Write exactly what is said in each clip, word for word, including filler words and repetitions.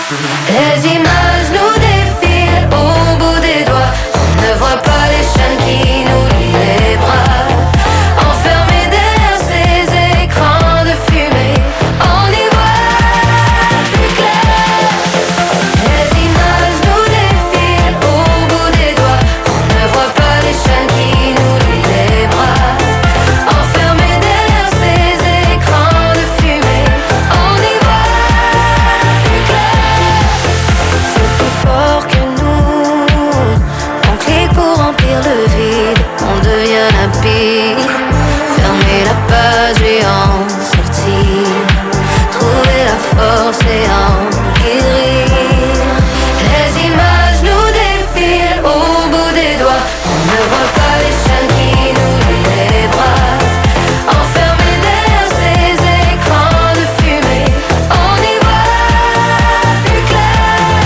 Les images nous défilent au bout des doigts. On ne voit pas les chaînes qui nous lient les bras. Enfermés derrière ces écrans de fumée, on y voit plus clair. Les images nous défilent au bout des doigts. On ne voit pas les chaînes qui nous lient les bras. Enfermés derrière ces écrans de fumée, on y voit plus clair. C'est plus fort que nous. On clique pour remplir le vide. On devient rapide. Fermer la page et en sortir. Trouver la force et en guérir. Les images nous défilent au bout des doigts. On ne voit pas les chaînes qui nous lient les bras. Enfermés derrière ces écrans de fumée, on y voit plus clair.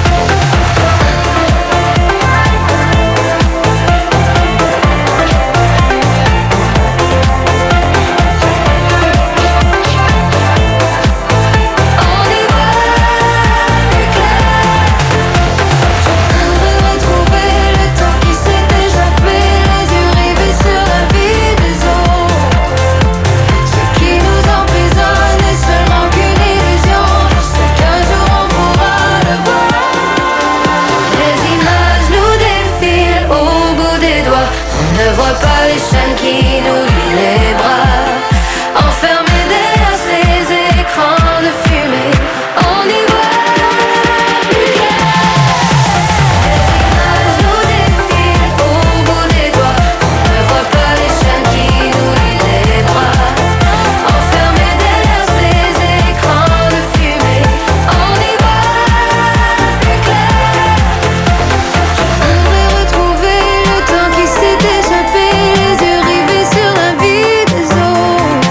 On y voit plus clair. J'aimerais retrouver le temps qui s'est échappé, les yeux rivés sur la vie des autres. Ce qui nous emprisonne n'est seulement qu'une illusion. Je sais qu'un jour on pourra le voir. Les images nous défilent au bout des doigts. On ne voit pas les chaînes qui nous lient les bras. Enfermés derrière ces écrans de fumée, on y voit plus clair. Les images nous défilent au bout des doigts. On ne voit pas les chaînes qui nous lient les bras. Enfermés derrière ces écrans de fumée, on y voit plus clair. J'aimerais retrouver le temps qui s'est échappé, les yeux rivés sur la vie des autres.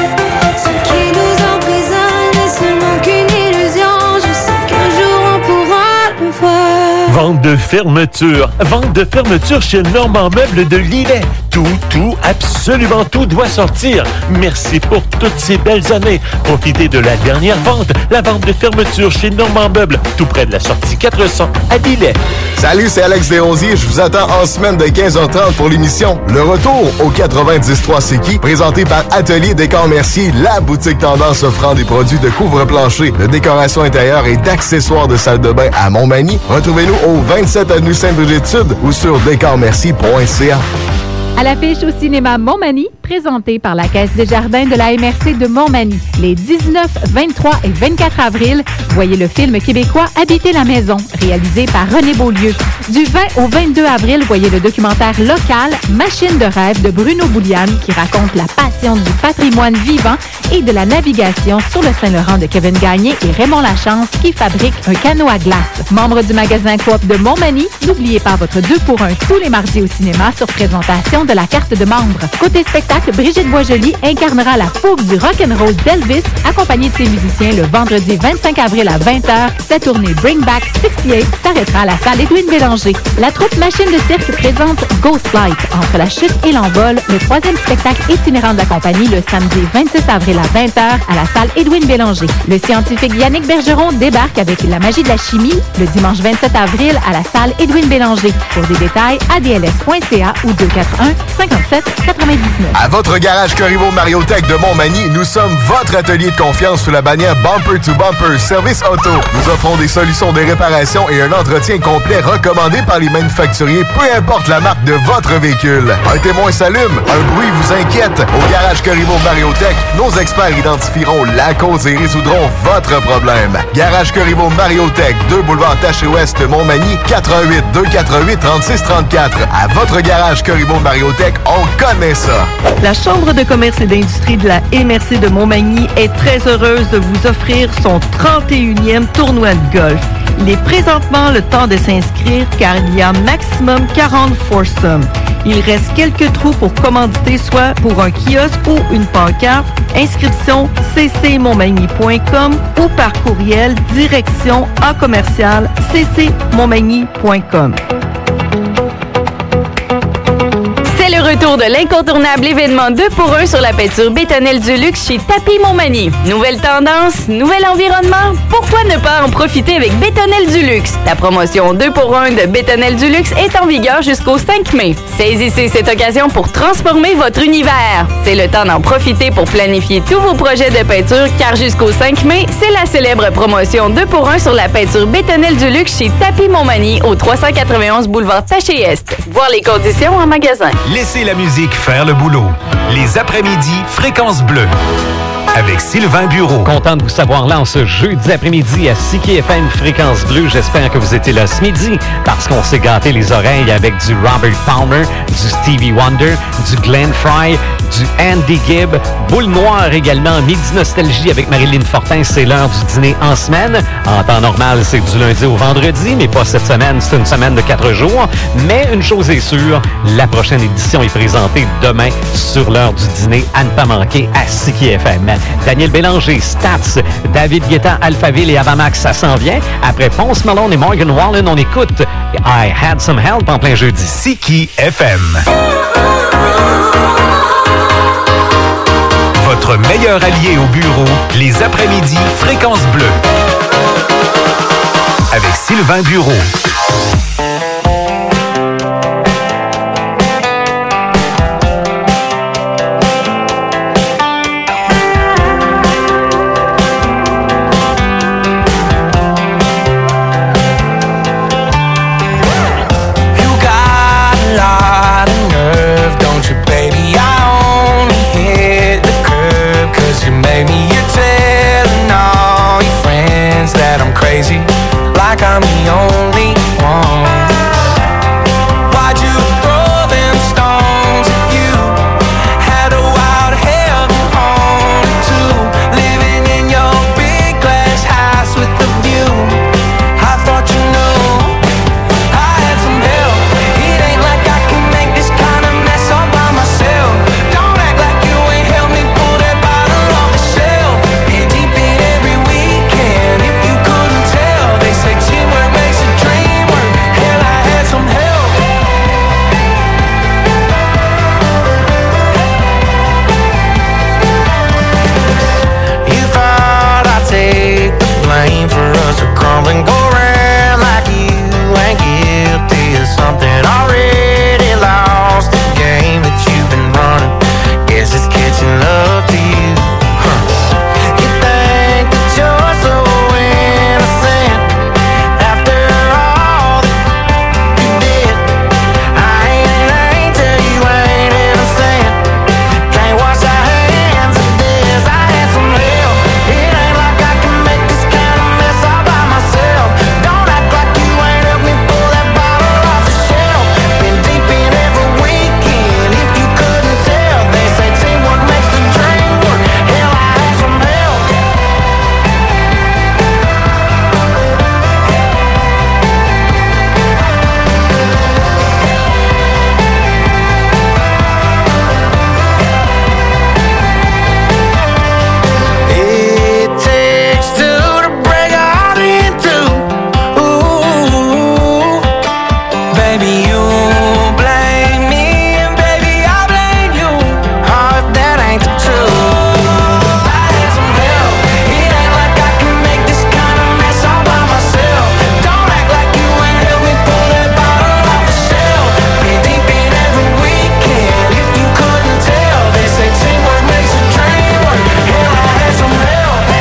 Ce qui nous emprisonne n'est seulement qu'une illusion. Je sais qu'un jour on pourra le voir. Vente de fermeture. Vente de fermeture chez Normand Meubles de Lillet. Tout, tout, absolument tout doit sortir. Merci pour toutes ces belles années. Profitez de la dernière vente, la vente de fermeture chez Normand Meubles, tout près de la sortie quatre cents à Lillet. Salut, c'est Alex Desrosiers. Je vous attends en semaine de quinze heures trente pour l'émission Le Retour au quatre-vingt-dix trois C'est qui, présenté par Atelier Décor Mercier, la boutique tendance offrant des produits de couvre-plancher, de décoration intérieure et d'accessoires de salle de bain à Montmagny. Retrouvez-nous au vingt-sept avenue Sainte-Brigitte-Sud ou sur décor merci point c a. À l'affiche au cinéma Montmagny, présenté par la Caisse des Jardins de la M R C de Montmagny. Les dix-neuf, vingt-trois et vingt-quatre avril, voyez le film québécois Habiter la maison, réalisé par René Beaulieu. Du vingt au vingt-deux avril, voyez le documentaire local Machine de rêve de Bruno Bouliane qui raconte la passion du patrimoine vivant et de la navigation sur le Saint-Laurent de Kevin Gagné et Raymond Lachance qui fabrique un canot à glace. Membre du magasin Coop de Montmagny, n'oubliez pas votre deux pour un tous les mardis au cinéma sur présentation de la carte de membre. Côté spectacle, Brigitte Boisjoli incarnera la fougue du rock'n'roll d'Elvis, accompagnée de ses musiciens le vendredi vingt-cinq avril à vingt heures. Sa tournée Bring Back soixante-huit s'arrêtera à la salle Edwin Bélanger. La troupe Machine de cirque présente Ghost Light, entre la chute et l'envol, le troisième spectacle itinérant de la compagnie le samedi vingt-six avril à vingt heures à la salle Edwin Bélanger. Le scientifique Yannick Bergeron débarque avec La magie de la chimie le dimanche vingt-sept avril à la salle Edwin Bélanger. Pour des détails, a d l s point c a ou deux cent quarante-et-un cinquante-sept quatre-vingt-dix-neuf. À votre garage Corriveau Mariotech de Montmagny, nous sommes votre atelier de confiance sous la bannière Bumper to Bumper Service Auto. Nous offrons des solutions de réparation et un entretien complet recommandé par les manufacturiers, peu importe la marque de votre véhicule. Un témoin s'allume, un bruit vous inquiète. Au garage Corriveau Mariotech, nos experts identifieront la cause et résoudront votre problème. Garage Corriveau Mariotech, deux boulevard Taché-Ouest, Montmagny, quatre un huit, deux quatre huit, trente-six trente-quatre. À votre garage Corriveau Mariotech, on connaît ça. La Chambre de commerce et d'industrie de la M R C de Montmagny est très heureuse de vous offrir son trente et unième tournoi de golf. Il est présentement le temps de s'inscrire car il y a maximum quarante foursomes. Il reste quelques trous pour commanditer, soit pour un kiosque ou une pancarte. Inscription c c montmagny point com ou par courriel direction a commercial c c montmagny point com. retour de l'incontournable événement deux pour un sur la peinture Bétonnelle du luxe chez Tapis Montmagny. Nouvelle tendance, nouvel environnement, pourquoi ne pas en profiter avec Bétonnelle du luxe? La promotion deux pour un de Bétonnelle du luxe est en vigueur jusqu'au cinq mai. Saisissez cette occasion pour transformer votre univers. C'est le temps d'en profiter pour planifier tous vos projets de peinture car jusqu'au cinq mai, c'est la célèbre promotion deux pour un sur la peinture Bétonnelle du luxe chez Tapis Montmagny au trois cent quatre-vingt-onze boulevard Taché-Est. Voir les conditions en magasin. Laissez la musique faire le boulot. Les après-midi, Fréquence Bleue. Avec Sylvain Bureau. Content de vous savoir là en ce jeudi après-midi à Siki F M Fréquence Bleue. J'espère que vous étiez là ce midi parce qu'on s'est gâté les oreilles avec du Robert Palmer, du Stevie Wonder, du Glenn Frey, du Andy Gibb, Boule Noire également, Midi Nostalgie avec Marilyn Fortin. C'est l'heure du dîner en semaine. En temps normal, c'est du lundi au vendredi, mais pas cette semaine. C'est une semaine de quatre jours. Mais une chose est sûre, la prochaine édition est présentée demain sur l'heure du dîner à ne pas manquer à Siki F M. Daniel Bélanger, Stats, David Guetta, Alphaville et Avamax, ça s'en vient. Après Ponce Malone et Morgan Wallen, on écoute I Had Some Help en plein jeudi. Siki F M. Votre meilleur allié au bureau, les après-midi, Fréquence Bleue. Avec Sylvain Bureau. Like I'm the only one. Why'd you throw them stones if you had a wild heaven on too? Living in your big glass house with the view. I thought you knew I had some help. It ain't like I can make this kind of mess all by myself. Don't act like you ain't helped me pull that bottle off the shelf. Been deep in every weekend. If you couldn't tell, they say teamwork makes a dream work. Hell, I had some help. You thought I'd take the blame for us to crumble and go around like you ain't guilty of something already lost. The game that you've been running, guess it's catching up to you. Huh. You think that you're so innocent after all that you did. I ain't an angel, you ain't innocent. Can't wash our hands of this. I had some help. It ain't like I can make this kind of mess all by myself. Don't act like you ain't helped me pull that bottle off the shelf. Been deep in every weekend. If you couldn't tell, they say teamwork makes the dream work. Hell, I had some help. It takes two to break a heart in two. Ooh, baby, you blame me, and baby, I blame you. Oh, if that ain't the truth. I had some help. It ain't like I can make this kind of mess all by myself. Don't act like you ain't helped me pull that bottle off the shelf. Been deep in every weekend. If you couldn't tell, they say teamwork makes a dream work. Hell, I had some help.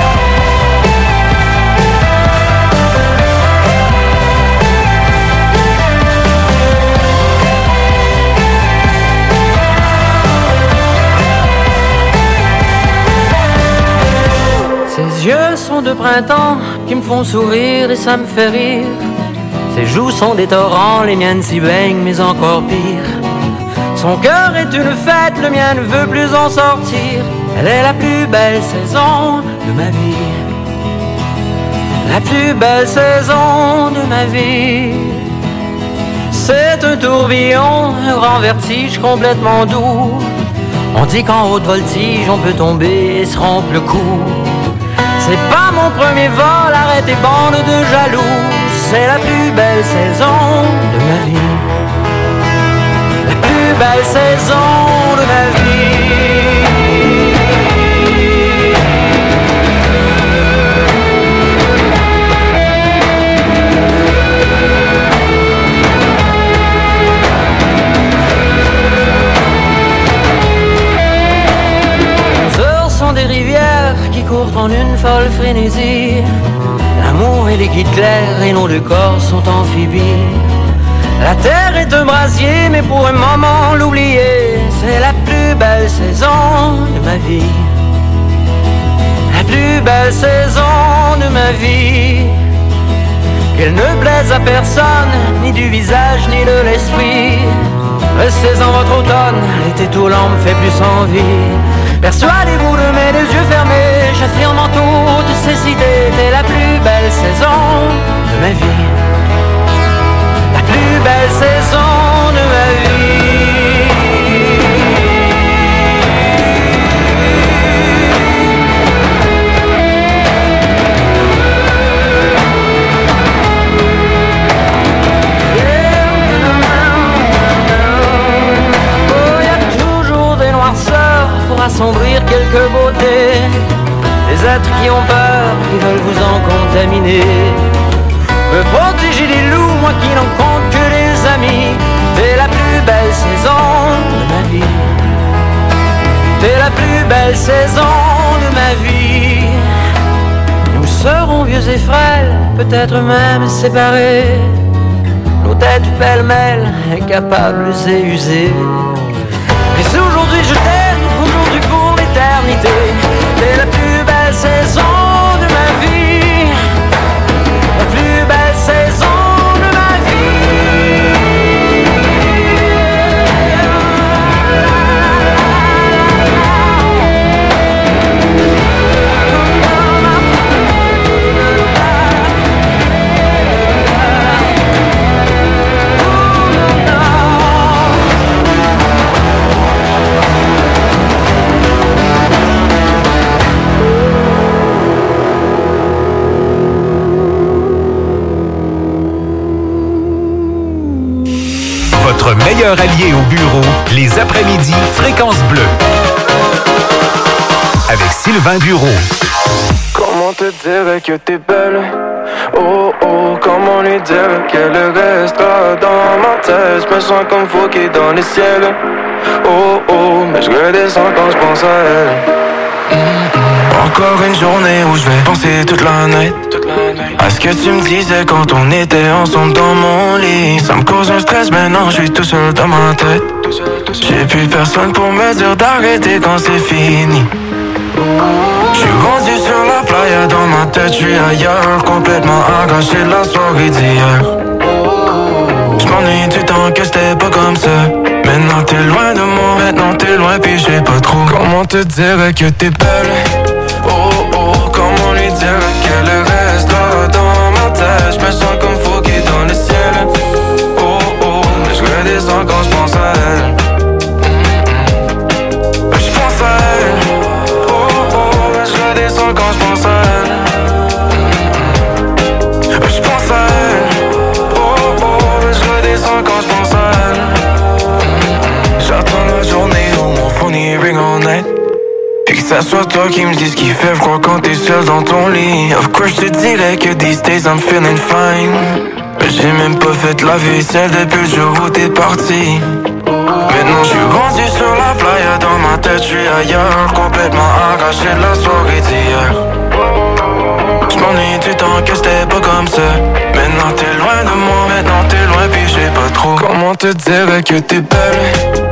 Ses yeux sont de printemps qui me font sourire et ça me fait rire. Ses joues sont des torrents, les miennes s'y baignent mais encore pire. Son cœur est une fête, le mien ne veut plus en sortir. Elle est la plus belle saison de ma vie. La plus belle saison de ma vie. C'est un tourbillon, un grand vertige complètement doux. On dit qu'en haute voltige on peut tomber et se rompre le cou. C'est pas mon premier vol, arrête tes bandes de jaloux. C'est la plus belle saison de ma vie. La plus belles saisons de ma vie. Les heures sont des rivières qui courent en une folle frénésie. L'amour est liquide clair et nos deux corps sont amphibies. La terre est un brasier, mais pour un moment l'oublier, c'est la plus belle saison de ma vie. La plus belle saison de ma vie. Qu'elle ne plaise à personne, ni du visage, ni de l'esprit. Restez en votre automne, l'été tout l'an me fait plus envie. Persuadez-vous de mes deux yeux fermés, j'affirme en toutes ces idées, c'est la plus belle saison de ma vie. La plus belle saison de ma vie. Oh, y a toujours des noirceurs pour assombrir quelques beautés. Des êtres qui ont peur, qui veulent vous en contaminer. Me protéger des loups, moi qui n'en compte que des amis. C'est la plus belle saison de ma vie. C'est la plus belle saison de ma vie. Nous serons vieux et frêles, peut-être même séparés. Nos têtes pêle-mêle, incapables et usées. Mais aujourd'hui je t'aime, aujourd'hui pour l'éternité. C'est la plus belle saison de ma vie. La plus belle saison de ma vie. Votre meilleur allié au bureau, les après-midi Fréquence Bleue. Avec Sylvain Bureau. Comment te dire que t'es belle? Oh oh, comment lui dire qu'elle restera dans ma tête? Je me sens comme foqué dans les ciels. Oh oh, mais je redescends quand je pense à elle. Mm-hmm. Encore une journée où je vais penser toute la nuit à ce que tu me disais quand on était ensemble dans mon lit. Ça me cause un stress, maintenant je suis tout seul dans ma tête. J'ai plus personne pour me dire d'arrêter quand c'est fini. Je suis rendu sur la playa, dans ma tête je suis ailleurs, complètement arraché de la soirée d'hier. Je m'ennuie du temps que c'était pas comme ça. Maintenant t'es loin de moi, maintenant t'es loin puis je sais pas trop comment te dire que t'es belle. Oh oh, comment lui dire qu'elle reste là dans ma tête? Je me sens comme foqué dans le ciel. Oh oh, mais je redescends quand je pense à elle. Je pense à elle. Oh oh, mais je redescends quand je pense à elle. Je pense à elle. Oh oh, mais je redescends quand je pense à elle. J'attends la journée où mon phone y ring all night. Et que ça soit toi qui me dis ce qui fait froid quand t'es seul dans ton lit. Of course je te dirais que these days I'm feeling fine. Mais j'ai même pas fait la vaisselle depuis le jour où t'es parti. Maintenant je suis rendu sur la playa, dans ma tête je suis ailleurs, complètement arraché de la soirée d'hier. Je m'ennuie du temps que c'était pas comme ça. Maintenant t'es loin de moi, maintenant t'es loin puis je sais pas trop comment te dire que t'es belle.